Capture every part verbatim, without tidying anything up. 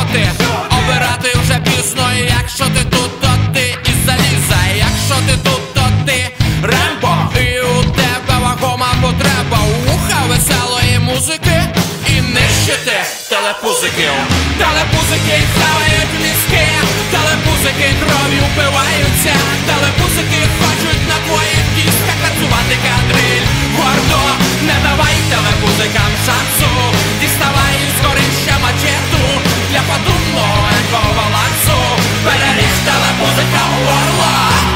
ти? Обирати вже пізно, і якщо ти тут, то ти і залізай. Якщо ти тут, то ти Рембо, і у тебе вагома потреба уха веселої музики і нищити телепузиків. Телепузики хавають мізки, телепузики кров'ю впиваються, телепузики хочуть на твоїх кістках танцювати кадриль. Гордо, не давай телепузикам шансу, діставай із горища мачету для подумного екобалансу. Переріж телепузика у горло.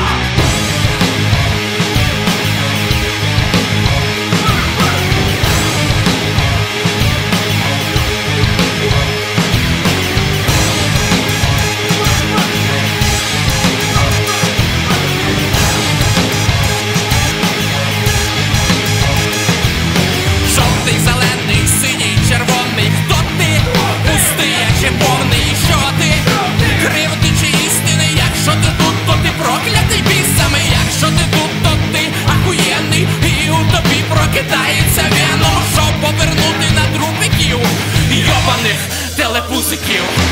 Жовтий, зелений, синій, червоний. Хто ти? Пустий, а чи повний? Що ти? Кривди чи істини? Якщо ти тут, то ти проклятий бісами. Якщо ти тут, то ти ахуєнний, і у тобі прокидається веном, щоб повернути на трупиків йобаних телепузиків.